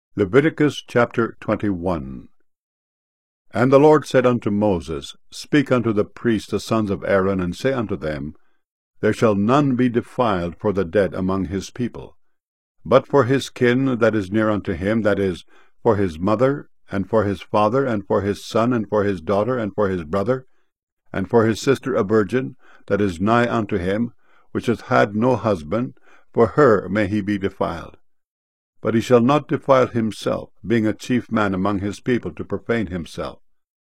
Leviticus chapter 21. And the Lord said unto Moses, Speak unto the priests the sons of Aaron, and say unto them, There shall none be defiled for the dead among his people, but for his kin that is near unto him, that is, for his mother, and for his father, and for his son, and for his daughter, and for his brother, and for his sister a virgin, that is nigh unto him, which hath had no husband, for her may he be defiled. But he shall not defile himself, being a chief man among his people, to profane himself.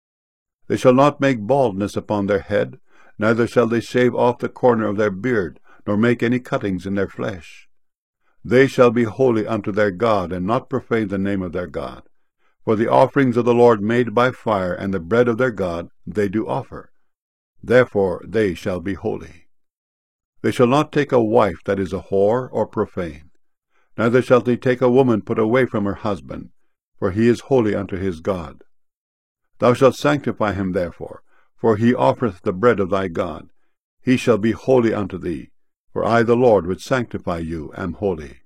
They shall not make baldness upon their head, neither shall they shave off the corner of their beard, nor make any cuttings in their flesh. They shall be holy unto their God, and not profane the name of their God. For the offerings of the Lord made by fire, and the bread of their God, they do offer. Therefore they shall be holy. They shall not take a wife that is a whore or profane. Neither shall they take a woman put away from her husband, for he is holy unto his God. Thou shalt sanctify him therefore, for he offereth the bread of thy God. He shall be holy unto thee, for I the Lord which sanctify you am holy.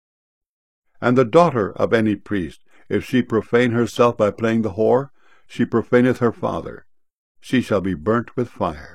And the daughter of any priest, if she profane herself by playing the whore, she profaneth her father. She shall be burnt with fire.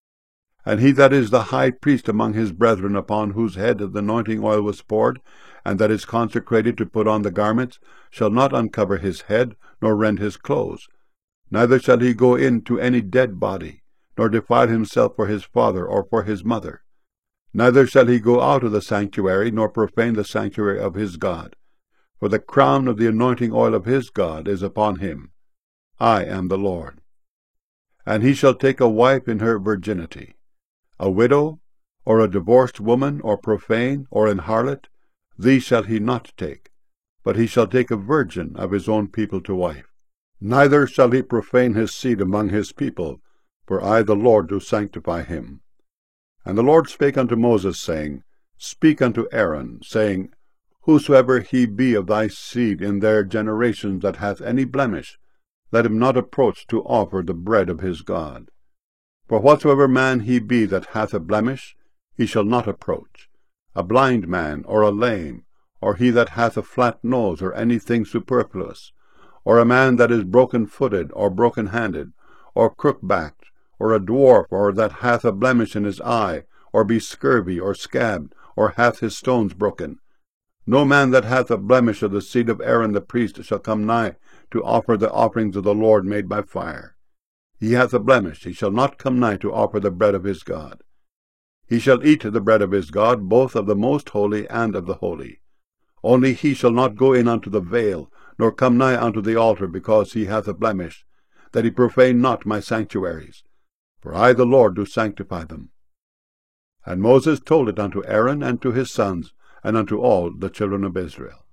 And he that is the high priest among his brethren, upon whose head the anointing oil was poured, and that is consecrated to put on the garments, shall not uncover his head, nor rend his clothes. Neither shall he go in to any dead body, nor defile himself for his father or for his mother. Neither shall he go out of the sanctuary, nor profane the sanctuary of his God. For the crown of the anointing oil of his God is upon him. I am the Lord. And he shall take a wife in her virginity. A widow, or a divorced woman, or profane, or an harlot, these shall he not take, but he shall take a virgin of his own people to wife. Neither shall he profane his seed among his people, for I the Lord do sanctify him. And the Lord spake unto Moses, saying, Speak unto Aaron, saying, Whosoever he be of thy seed in their generations that hath any blemish, let him not approach to offer the bread of his God. For whatsoever man he be that hath a blemish, he shall not approach, a blind man, or a lame, or he that hath a flat nose, or anything superfluous, or a man that is broken-footed, or broken-handed, or crook-backed, or a dwarf, or that hath a blemish in his eye, or be scurvy, or scabbed, or hath his stones broken. No man that hath a blemish of the seed of Aaron the priest shall come nigh to offer the offerings of the Lord made by fire. He hath a blemish, he shall not come nigh to offer the bread of his God. He shall eat the bread of his God, both of the most holy and of the holy. Only he shall not go in unto the veil, nor come nigh unto the altar, because he hath a blemish, that he profane not my sanctuaries. For I the Lord do sanctify them. And Moses told it unto Aaron and to his sons, and unto all the children of Israel.